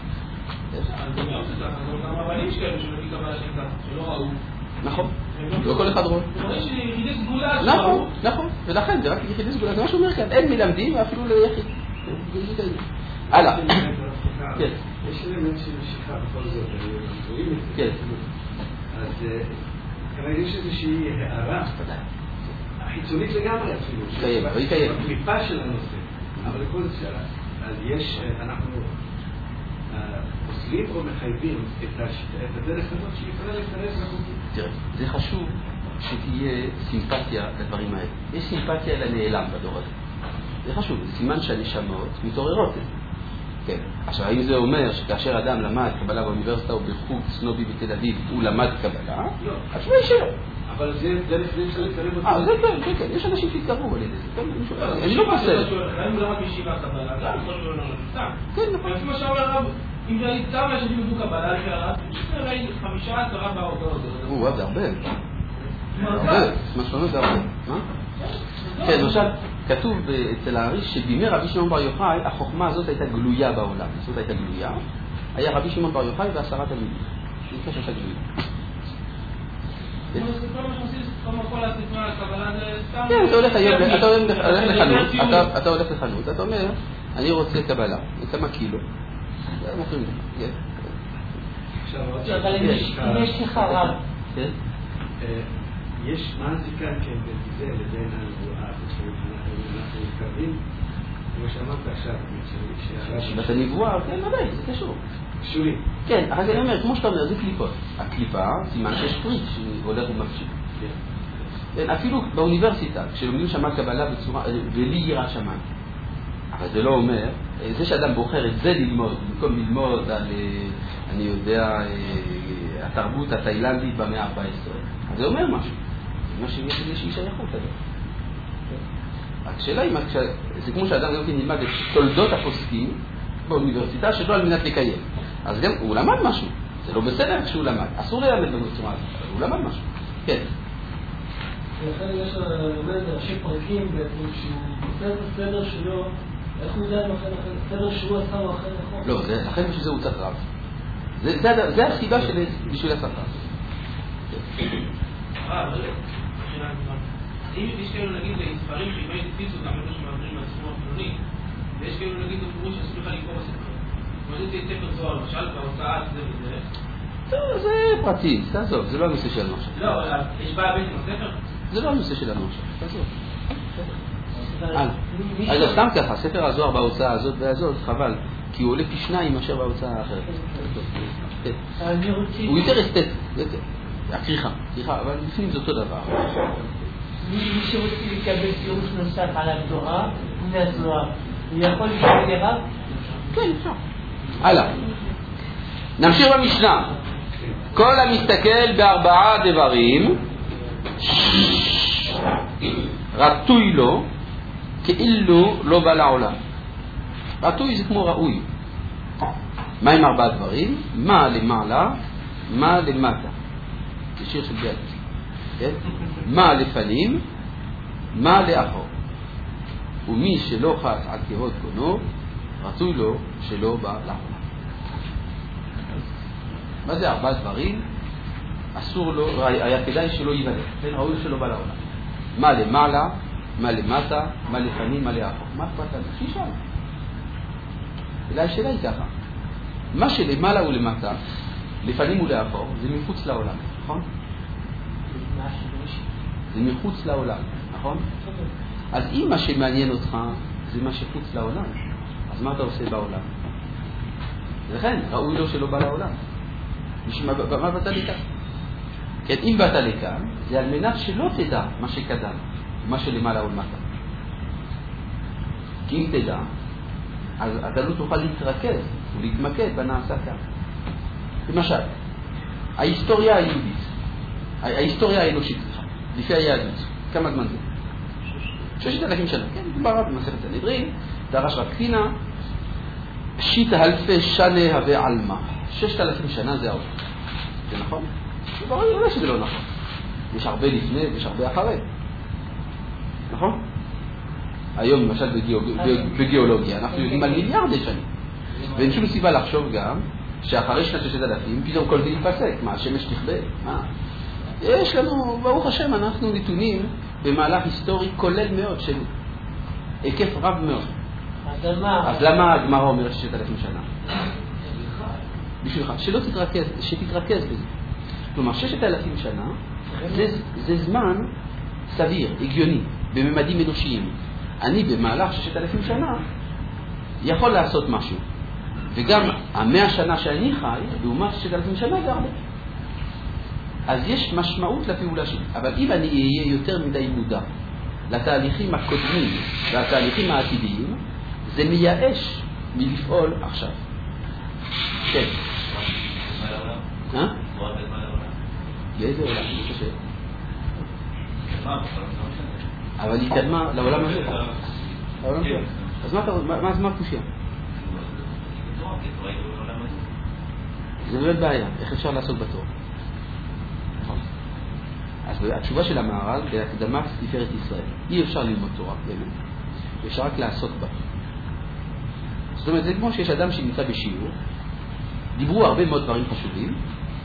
נכון, לא כל אחד רואה. נכון, נכון, ולכן זה רק יחידי סגולה, זה מה שאומר כאן, אין מלמדים אפילו ליחיד. הלאה. יש אלמנט של משיכה בכל זאת, רואים את זה. כן. אז כנראה יש איזושהי הערה חיצונית לגמרי אפילו. קיימת, והיא קיימת. בקליפה של הנושא. אבל לכל זה שאלה. אז יש, אנחנו פוסלים או מחייבים את הדרך הזאת שיכולה להיכנס לחוקים. תראה, זה חשוב שתהיה סימפתיה לדברים האלה. יש סימפתיה לנעלם בדור הזה. זה חשוב, זה סימן שהנשמות מתעוררות את זה. כן. עכשיו, האם זה אומר שכאשר אדם למד קבלה באוניברסיטה או בחוג סנובי בתל אביב, הוא למד קבלה? לא. התשובה היא שלא. אבל זה דרך זה אפשר לקרב אותו. אה, זה כן, כן, כן. יש אנשים שהתקרבו על ידי זה. אני לא פוסל. האם הוא למד בישיבה קבלה? זה יכול להיות לא נפסק. כן, נכון. לפי מה שאומר הרב, אם זה היית כמה אנשים לימדו קבלה, לפי הרב, ראי חמישה עשרה באותו. או, זה הרבה. הרבה. מה שאומר זה הרבה. מה? כן, למשל, כתוב אצל האריש שבימי רבי שמעון בר יוחאי החוכמה הזאת הייתה גלויה בעולם. זאת הייתה גלויה. היה רבי שמעון בר יוחאי ועשרה תלמידים. זה הייתה גלויה. כן, אתה הולך היום, אתה הולך לחנות, אתה הולך לחנות, אתה אומר, אני רוצה קבלה, כמה קילו. זה מוכרים לך. אבל יש לך רב. כן? יש, מה הזיקה כן בין זה לבין הנבואה? אנחנו מתכוונים, כמו שאמרת עכשיו, ישיבת הנבואה, כן, ודאי, זה קשור. קשורים. כן, אז אני אומר, כמו שאתה אומר, זה קליפות. הקליפה, סימן שיש פריט שהולך ומפשיט. אפילו באוניברסיטה, כשלומדים שם קבלה בצורה, ולי יראת שמיים. אבל זה לא אומר, זה שאדם בוחר את זה ללמוד, במקום ללמוד על, אני יודע, התרבות התאילנדית במאה ה-ארבע עשרה, אז זה אומר משהו. זה מה שיש איזושהי שייכות עליו. השאלה היא, זה כמו שאדם גם נלמד את תולדות הפוסקים באוניברסיטה שלא על מנת לקיים. אז גם הוא למד משהו. זה לא בסדר כשהוא למד. אסור ללמד בצורה הזאת, אבל הוא למד משהו. כן. ולכן יש ללמד ראשי פרקים בעצם שהוא עושה את הסדר שלו, איך הוא יודע אם הסדר שהוא עשה הוא אחר נכון? לא, לכן בשביל זה הוא צריך רב. זה הסיבה בשביל לעשות רב. אה, אבל אם יש כאלו נגיד ספרים שאימי תפיסו גם אלו שמעברים מהציבור הפלוני, ויש כאלו נגיד בפירוש שאסור לך לקרוא בספר. זאת אומרת, זה ספר זוהר, למשל, בהוצאה זה וזה. טוב, זה פרטי, תעזוב, זה לא הנושא שלנו עכשיו. לא, יש בעיה בעצם בספר? זה לא הנושא שלנו עכשיו, תעזוב. אז סתם ככה, ספר הזוהר בהוצאה הזאת והזאת, חבל, כי הוא עולה פי שניים מאשר בהוצאה האחרת. הוא יותר אסתטי, הכריכה, כריכה, אבל לפעמים זה אותו דבר. מי שרוצה לקבל פירוש נוסף על הגדורה, מהזוהר, הוא יכול לקבל לרב? כן, אפשר. הלאה. נמשיך במשנה. כל המסתכל בארבעה דברים, רטוי לו, כאילו לא בא לעולם. רטוי זה כמו ראוי. מה עם ארבעה דברים? מה למעלה, מה למטה. זה שיר של ביאליק. כן? מה לפנים, מה לאחור. ומי שלא חס על קירות קונו, רצוי לו שלא בא לעולם. מה זה ארבעה דברים? אסור לו, היה כדאי שלא ייוולד, כן? ראוי שלא בא לעולם. מה למעלה, מה למטה, מה לפנים, מה לאחור. מה אכפת לנו? שישאל. אלא השאלה היא ככה. מה שלמעלה ולמטה, לפנים ולאחור, זה מחוץ לעולם, נכון? זה מחוץ לעולם, נכון? אז אם מה שמעניין אותך זה מה שחוץ לעולם, אז מה אתה עושה בעולם? לכן, ראוי לו שלא בא לעולם. מה באת לכאן? כן, אם באת לכאן, זה על מנת שלא תדע מה שקדם, מה שלמעלה ולמטה. כי אם תדע, אז אתה לא תוכל להתרכז ולהתמקד בנעשה כאן. למשל, ההיסטוריה היהודית, ההיסטוריה האנושית, לפי היהדות, כמה זמן זה? ששת אלפים שנה, כן, מדובר במסכת סנהדרין, דרש רב קינה, שיטה אלפי שנה הווה עלמא. ששת אלפים שנה זה העולם. זה נכון? זה ברור, אני יודע שזה לא נכון. יש הרבה לפני ויש הרבה אחרי. נכון? היום למשל בגיאולוגיה אנחנו יודעים על מיליארדי שנים. ואין שום סיבה לחשוב גם שאחרי שנת ששת אלפים פתאום כל זה יתפסק. מה, השמש תכבה? מה? יש לנו, ברוך השם, אנחנו נתונים במהלך היסטורי כולל מאוד של היקף רב מאוד. אז למה הגמרא אומרת ששת אלפים שנה? בשבילך, שלא תתרכז, שתתרכז בזה. כלומר, ששת אלפים שנה זה, זה זמן סביר, הגיוני, בממדים אנושיים. אני במהלך ששת אלפים שנה יכול לעשות משהו. וגם המאה שנה שאני חי, לעומת ששת אלפים שנה זה הרבה. אז יש משמעות לפעולה שלי. אבל אם אני אהיה יותר מדי מודע לתהליכים הקודמים והתהליכים העתידיים, זה מייאש מלפעול עכשיו. כן. אה? באיזה עולם? זה קשה. אבל היא קדמה לעולם הזה. אז מה הקושיה? זה באמת בעיה. איך אפשר לעסוק בתורה? אז התשובה של המהר"ל בהקדמת תפארת ישראל, אי אפשר ללמוד תורה, באמת. אפשר רק לעסוק בה. זאת אומרת, זה כמו שיש אדם שנמצא בשיעור, דיברו הרבה מאוד דברים חשובים,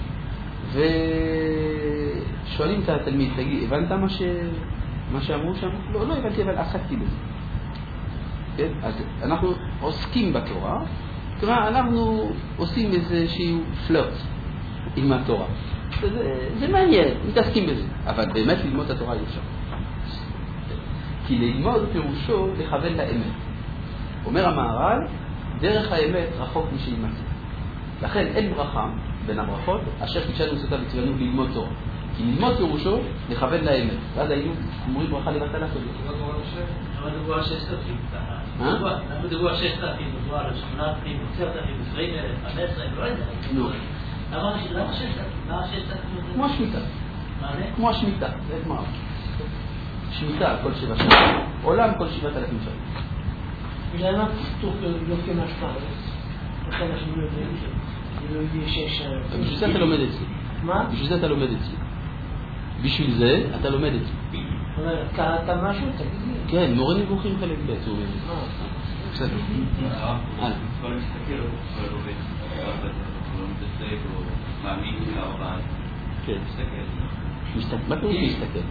ושואלים את התלמיד, תגיד, הבנת מה, ש... מה שאמרו שם? לא, לא הבנתי, אבל עסקתי בזה. כן? אז אנחנו עוסקים בתורה, כלומר, אנחנו עושים איזשהו פלרט עם התורה. זה, זה מעניין, מתעסקים בזה. אבל באמת ללמוד את התורה אי אפשר. כי ללמוד פירושו לכוון לאמת. אומר המהר"ל, דרך האמת רחוק משהימצא. לכן אין ברכה בין הברכות, אשר קידשנו עשתה וציוונו ללמוד תורה. כי ללמוד פירושו לכוון לאמת. ואז היינו אומרים ברכה לבטלה כזאת. למה דבורה ששת אלפים ככה? למה דבורה ששת אלפים, דבורה על שמונה אלפים, עשרת אלפים, עשרים אלף, חמש עשרה, לא יודע. נו. למה ששת אלפים? למה ששת אלפים? כמו השמיטה. מה זה? כמו השמיטה, זה את מה? שמיטה כל שבע שנים. עולם כל שבעת אלפים שנים. למה כתוב לא כמשפט? לכן אנחנו לא יודעים שלא יהיה שש... בשביל זה אתה לומד אצלי. מה? בשביל זה אתה לומד אצלי. בשביל זה אתה לומד אצלי. קראת משהו? תגיד לי. כן, מורה נבוכים חלק ב' הוא אומר. בסדר. הלאה. כל מסתכל הוא לומד, הוא לא מתעסק, הוא מאמין להרבה. כן. מסתכל. מה קורה להסתכל?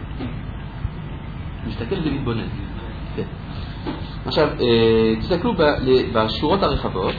מסתכל זה להתבונן. כן. עכשיו, תסתכלו בשורות הרחבות,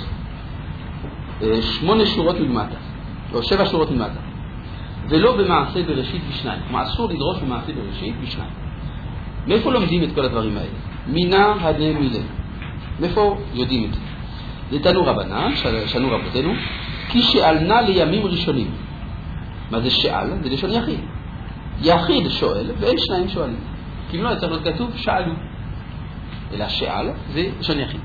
שמונה שורות מלמטה, או שבע שורות מלמטה, ולא במעשה בראשית בשניים. כלומר, אסור לדרוש במעשה בראשית בשניים. מאיפה לומדים את כל הדברים האלה? מינה הדנה מילה. מאיפה יודעים את זה? נתנו רבנן, שנו רבותינו, כי שאלנה לימים ראשונים. מה זה שאל? זה לשון יחיד. יחיד שואל, ואין שניים שואלים. כי אם לא, צריך להיות כתוב, שאלו. אלא שאל, זה לשון יחיד.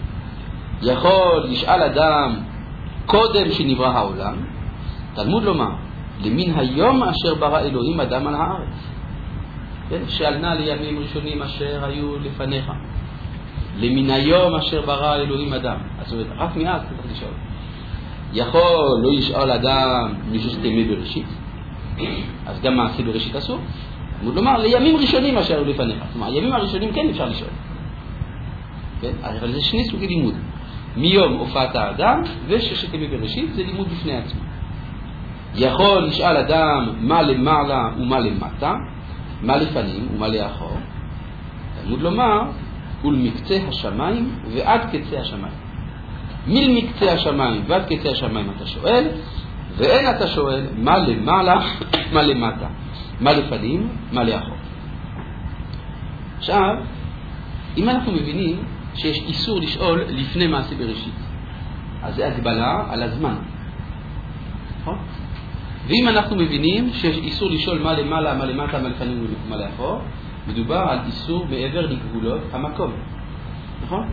יכול לשאל אדם קודם שנברא העולם, תלמוד לומר, למין היום אשר ברא אלוהים אדם על הארץ. שאלנה לימים ראשונים אשר היו לפניך. למין היום אשר ברא אלוהים אדם. זאת אומרת, רק מעט צריך לשאול. יכול לא ישאל אדם מישהו שתמי בראשית, אז גם מעשה בראשית אסור. תלמוד לומר, לימים ראשונים אשר היו לפניך. זאת אומרת, הימים הראשונים כן אפשר לשאול. כן? אבל זה שני סוגי לימוד. מיום הופעת האדם וששת ימי בראשית זה לימוד בפני עצמו. יכול לשאל אדם מה למעלה ומה למטה, מה לפנים ומה לאחור. תלמוד לומר, ולמקצה השמיים ועד קצה השמיים. מלמקצה השמיים ועד קצה השמיים אתה שואל, ואין אתה שואל מה למעלה, מה למטה, מה לפנים, מה לאחור. עכשיו, אם אנחנו מבינים שיש איסור לשאול לפני מעשה בראשית, אז זה הגבלה על הזמן. נכון? ואם אנחנו מבינים שיש איסור לשאול מה למעלה, מה למטה, מה לפנים ומה לאחור, מדובר על איסור מעבר לגבולות המקום. נכון?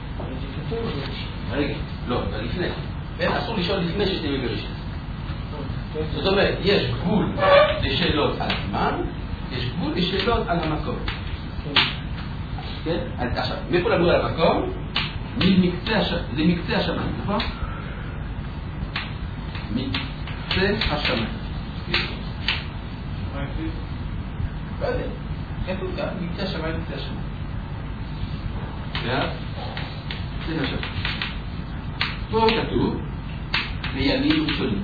רגע, לא, זה לפני. אין אסור לשאול לפני שתהיה בראשית. זאת אומרת, יש גבול לשאלות על הזמן, יש גבול לשאלות על המקום. כן? עכשיו, מאיפה לגבול על המקום? ממקצה השמיים. זה מקצה השמיים, נכון? מקצה השמיים. לא יודע. איפה גם? מקצה השמיים, מקצה השמיים. ואז, זה נשאר. פה כתוב, לימים ראשונים.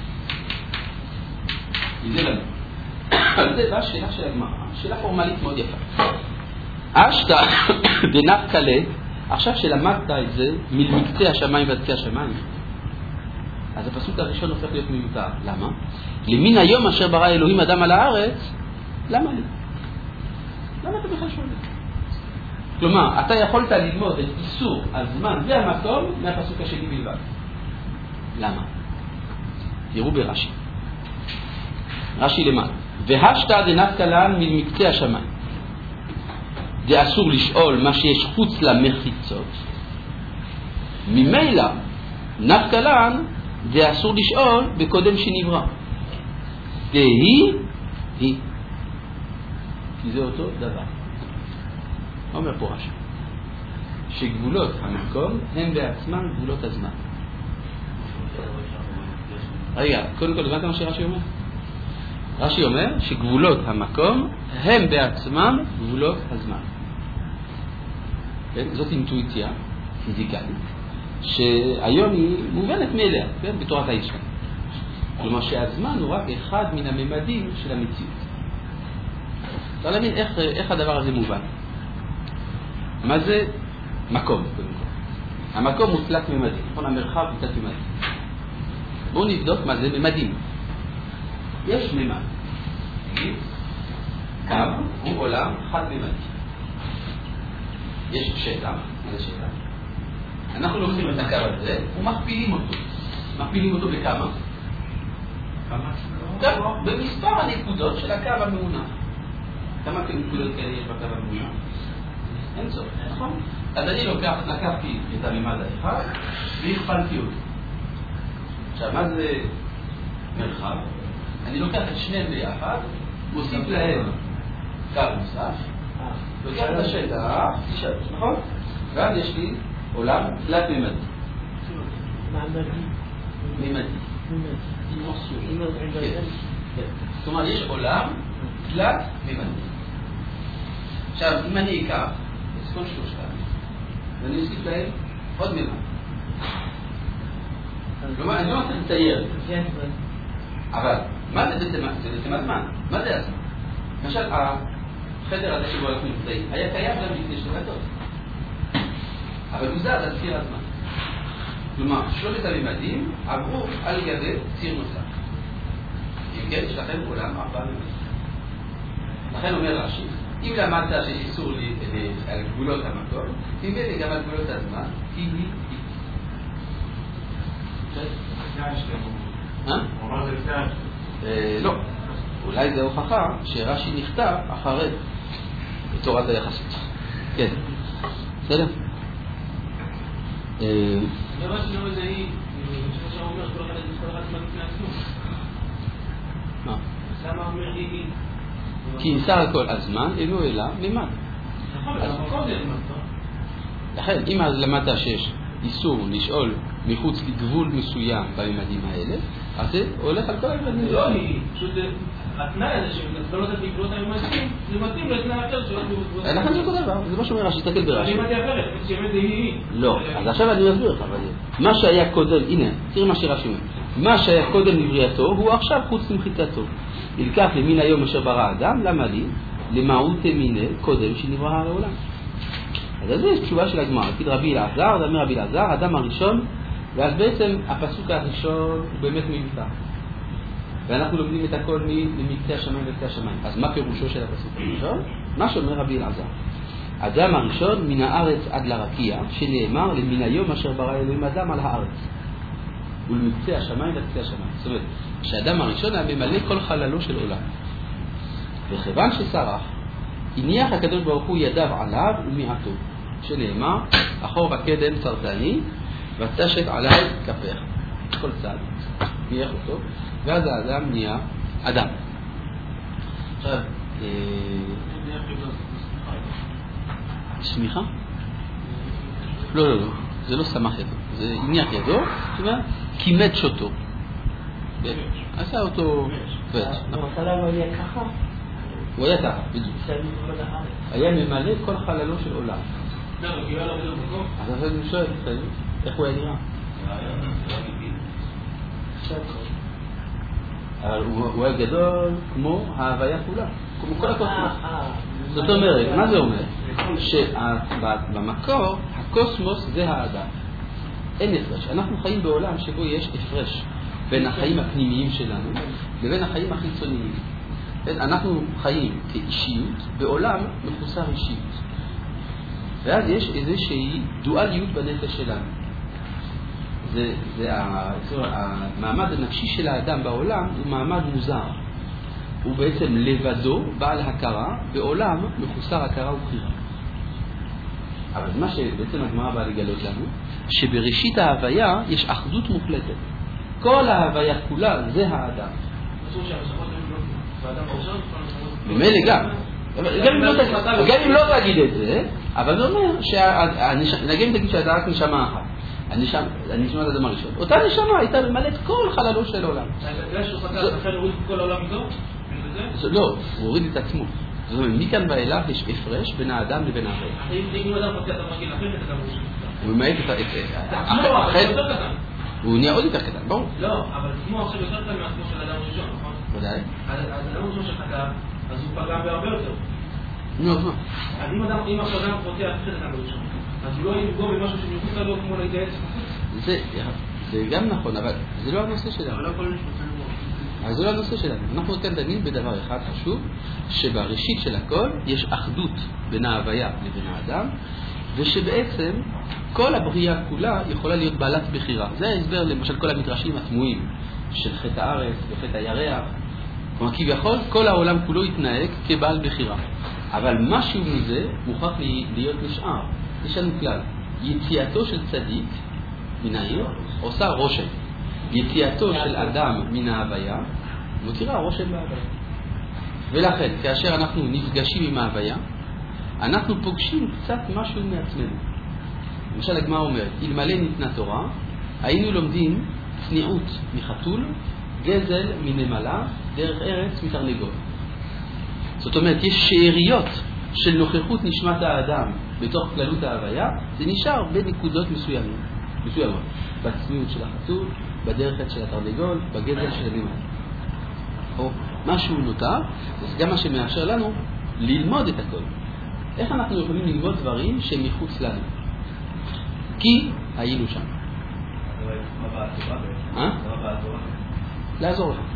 זה לנו. אבל זה בא שאלה של הגמרא, שאלה פורמלית מאוד יפה. אשתא דנפקא ליה, עכשיו שלמדת את זה מלמקצה השמיים ועד קצה השמיים, אז הפסוק הראשון הופך להיות מיותר. למה? למין היום אשר ברא אלוהים אדם על הארץ, למה לי? למה אתה בכלל שואל? כלומר, אתה יכולת ללמוד את איסור הזמן והמקום מהפסוק השני בלבד. למה? תראו ברש"י. רש"י למעלה. והשתא דנפקא לן ממקצה השמיים. זה אסור לשאול מה שיש חוץ למחיצות. ממילא, נפקא לן, זה אסור לשאול בקודם שנברא. דהי, היא. כי זה אותו דבר. אומר פה רש"י. שגבולות המקום הם בעצמם גבולות הזמן. רגע, קודם כל, הבנת מה שרש"י אומר? רש"י אומר שגבולות המקום הם בעצמם גבולות הזמן. כן? זאת אינטואיציה פיזיקלית שהיום היא מובנת מאליה, כן? בתורת האינסטין. כלומר שהזמן הוא רק אחד מן הממדים של המציאות. צריך להבין איך, איך הדבר הזה מובן. מה זה מקום? קודם כל. המקום הוא תלת ממדים, נכון? המרחב הוא תלת ממדים. בואו נבדוק מה זה ממדים. יש ממד. קו הוא עולם חד ממדי. יש שטח, מה זה שטח? אנחנו לוקחים את הקו הזה ומכפילים אותו. מכפילים אותו בכמה? כמה? במספר הנקודות של הקו המעונח. כמה נקודות כאלה יש בקו המעונח? אין צורך, נכון? אז אני לוקח, לקחתי את הממד האחד והכפלתי אותו. עכשיו, מה זה מרחב? אני לוקח את שניהם ביחד, מוסיף להם קו נוסף, לוקח את השטח, נכון? ואז יש לי עולם תלת ממדי. מעמדי. ממדי. זאת אומרת, יש עולם תלת ממדי. עכשיו, אם אני אקח את כל שלושתם, ואני אוסיף להם עוד ממד. כלומר, אני לא רוצה לצייר. אבל, מה זה בעצם הזמן? מה זה הזמן? למשל, החדר הזה שבו אנחנו נמצאים, היה קיים גם לפני שתי דקות. אבל הוא זז על ציר הזמן. כלומר, שלושת הממדים עברו על גבי ציר נוסף. אם כן, יש לכם עולם ארבע ממדים. לכן אומר רש"י, אם למדת שיש איסור על גבולות המקום, תלמד גם על גבולות הזמן, כי היא היא. לא, אולי זה הוכחה שרש"י נכתב אחרי תורת היחסות. כן, בסדר? זה מה שלא מזהי, כמו שאומר כל אחד זמן לפני עצמו. מה? למה אומר היא היא? כי סך הכל הזמן אינו אלא ממד. נכון, אבל המקום זה זמן, טוב? לכן, אם אז למדת שיש איסור לשאול מחוץ לגבול מסוים בממדים האלה, אז זה הולך על כל הממדים. לא, פשוט התנאי הזה שמגבלות את גבולות הממדים, זה מתאים לתנאי אחר שלא תגבולות. לכן זה אותו דבר, זה מה שאומר רש"י, תסתכל ברש"י. אני מתי אחרת, שבאמת זה היא היא. לא, אז עכשיו אני אסביר לך, אבל מה שהיה קודם, הנה, תראה מה שרש"י אומר. מה שהיה קודם לבריאתו הוא עכשיו חוץ למחיצתו. ילקח למין היום אשר ברא האדם, למה לי? למהות מיני קודם שנברא העולם. אז זה תשובה של הגמרא, תגיד רבי אלעזר, דמי רבי אלעזר, האדם הראשון, ואז בעצם הפסוק הראשון הוא באמת מיותר. ואנחנו לומדים את הכל ממקצה השמיים וקצה השמיים. אז מה פירושו של הפסוק הראשון? מה שאומר רבי אלעזר. האדם הראשון מן הארץ עד לרקיע, שנאמר למן היום אשר ברא אלוהים אדם על הארץ. ולמקצה השמיים וקצה השמיים. זאת אומרת, שהאדם הראשון היה ממלא כל חללו של עולם. וכיוון שסרח, הניח הקדוש ברוך הוא ידיו עליו ומיעטו, שנאמר, אחור וקדם צרתני, ותשת עליי כפך. כל צד, ניח אותו, ואז האדם נהיה אדם. עכשיו, שמיכה? לא, לא, לא, זה לא שמח ידו, זה הניח ידו, זאת אומרת, כימת שוטו. עשה אותו פרט. המחלה לא היה ככה? הוא היה ככה, בדיוק. היה ממלא כל חללו של עולם. לא, אבל קיבל הרבה במקום. אז עכשיו אני שואל, איך הוא היה נראה? אבל הוא היה גדול כמו ההוויה כולה, כמו כל הקוסמוס. זאת אומרת, מה זה אומר? שבמקור הקוסמוס זה האדם. אין הפרש. אנחנו חיים בעולם שבו יש הפרש בין החיים הפנימיים שלנו לבין החיים החיצוניים. אנחנו חיים כאישיות בעולם מחוסר אישיות. ואז יש איזושהי דואליות בנפש שלנו. זה, זה המעמד הנפשי של האדם בעולם הוא מעמד מוזר. הוא בעצם לבדו בעל הכרה בעולם מחוסר הכרה ובחירה. אבל מה שבעצם הגמרא באה לגלות לנו, שבראשית ההוויה יש אחדות מוחלטת. כל ההוויה כולה זה האדם. ממילא גם. גם אם לא תגיד את זה, אבל זה אומר, נגיד תגיד שאתה רק נשמה אחת. הנשמה את האדם הראשון. אותה נשמה הייתה ממלאת כל חללו של עולם. זה שהוא חקר, לכן הוריד כל העולם איתו? לא, הוא הוריד את עצמו. זאת אומרת, מכאן ואילך יש הפרש בין האדם לבין ההוויה. אם אדם חקר את המרגיל אחרת, אתה מרגיש. הוא ממעט את עצמו. הוא נהיה עוד יותר קטן, ברור. לא, אבל כמו עכשיו יותר קטן מעצמו של אדם ראשון, נכון? ודאי. אז אדם ראשון שחקר, אז הוא פגע בהרבה יותר. נו, אז מה? אז אם עכשיו אדם פותח אחרת אדם ראשון, אז הוא לא יפגוע במשהו שמיוחד לו כמו להתייעץ בחוץ? זה גם נכון, אבל זה לא הנושא שלנו. אבל לא כל מיני אבל זה לא הנושא שלנו. אנחנו כאן דנים בדבר אחד חשוב, שבראשית של הכל יש אחדות בין ההוויה לבין האדם, ושבעצם כל הבריאה כולה יכולה להיות בעלת בחירה. זה ההסבר למשל כל המדרשים התמוהים של חטא הארץ וחטא הירח. כלומר, כביכול, כל העולם כולו יתנהג כבעל בחירה. אבל משהו מזה מוכרח להיות נשאר. יש לנו כלל. יציאתו של צדיק מן העיר עושה רושם. יציאתו של אדם מן ההוויה מותירה רושם בהוויה. ולכן, כאשר אנחנו נפגשים עם ההוויה, אנחנו פוגשים קצת משהו מעצמנו. למשל, הגמרא אומרת, אלמלא ניתנה תורה, היינו לומדים צניעות מחתול, גזל מנמלה, דרך ארץ מתרנגול. זאת אומרת, יש שאריות של נוכחות נשמת האדם בתוך כללות ההוויה, זה נשאר בנקודות מסוימות. מסוימות. בצניעות של החתול, בדרך ארץ של התרנגול, בגזל של הנמלה. או משהו נותר, זה גם מה שמאפשר לנו ללמוד את הכל. איך אנחנו יכולים ללמוד דברים שהם מחוץ לנו? כי היינו שם. אה? לעזור לך.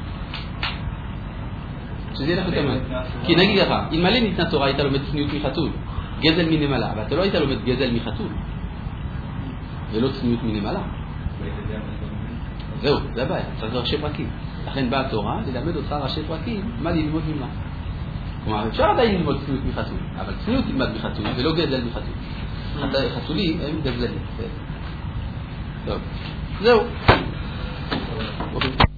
שזה יהיה לך תמיד. כי נגיד לך, אלמלא ניתנה תורה היית לומד צניעות מחתול, גזל מנמלה, אבל אתה לא היית לומד גזל מחתול, ולא צניעות מנמלה. זהו, זה הבעיה, צריך ראשי פרקים. לכן באה התורה ללמד אותך ראשי פרקים מה ללמוד ממה. כלומר, אפשר עדיין ללמוד צניעות מחתול, אבל צניעות תלמד מחתול ולא גזל מחתול. חתולים הם גזלים. טוב, זהו.